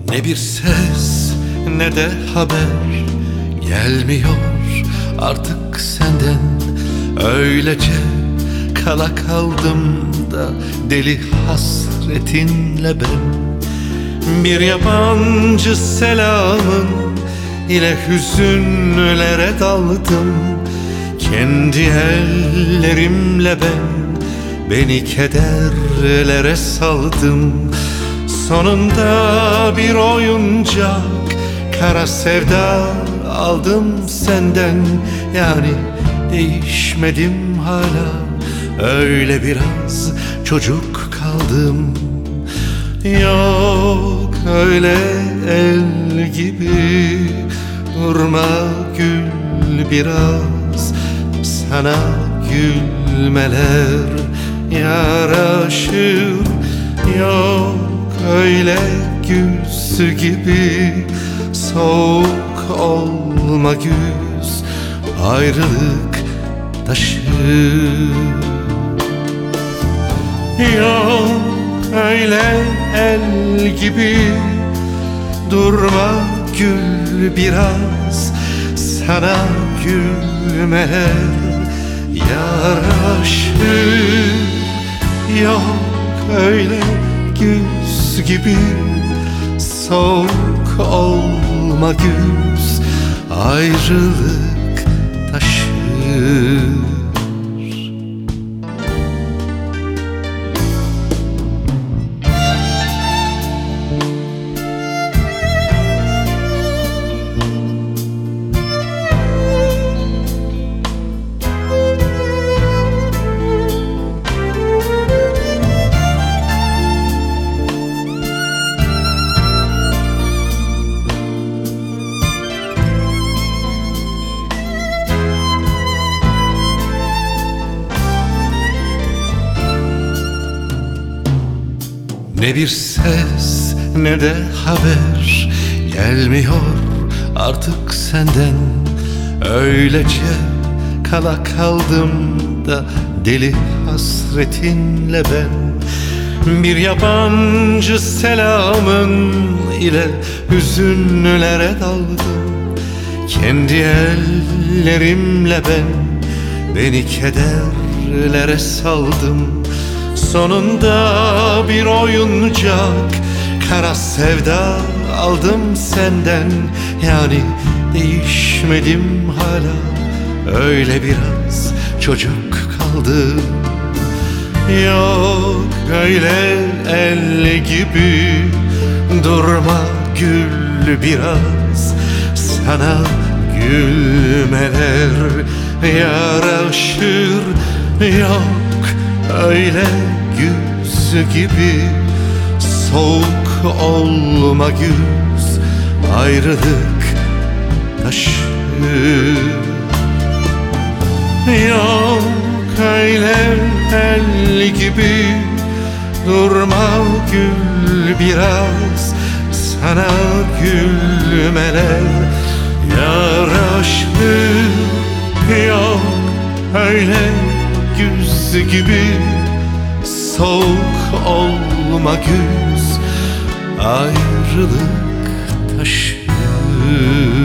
Ne bir ses ne de haber gelmiyor artık senden. Öylece kala kaldım da deli hasretinle ben. Bir yabancı selamın ile hüzünlere daldım. Kendi ellerimle beni kederlere saldım. Sonunda bir oyuncak kara sevda aldım senden. Yani değişmedim hala, öyle biraz çocuk kaldım. Yok öyle el gibi durma, gül biraz, sana gülmeler yaraşır. Yok öyle güz gibi soğuk olma güz, ayrılık taşır. Yok öyle el gibi durma, gül biraz, sana gülmeler yaraşır. Yok öyle güz gibi soğuk olma güz, ayrılık taşır. Ne bir ses ne de haber gelmiyor artık senden. Öylece kala kaldım da deli hasretinle ben. Bir yabancı selamın ile hüzünlere daldım. Kendi ellerimle beni kederlere saldım. Sonunda bir oyuncak kara sevda aldım senden. Yani değişmedim hala, öyle biraz çocuk kaldım. Yok öyle el gibi durma, gül biraz, sana gülmeler yaraşır. Yok öyle güz gibi soğuk olma güz, ayrılık taşır. Yok öyle el gibi durma, gül biraz, sana gülmeler yaraşır. Yok öyle güz gibi soğuk olma güz, ayrılık taşır.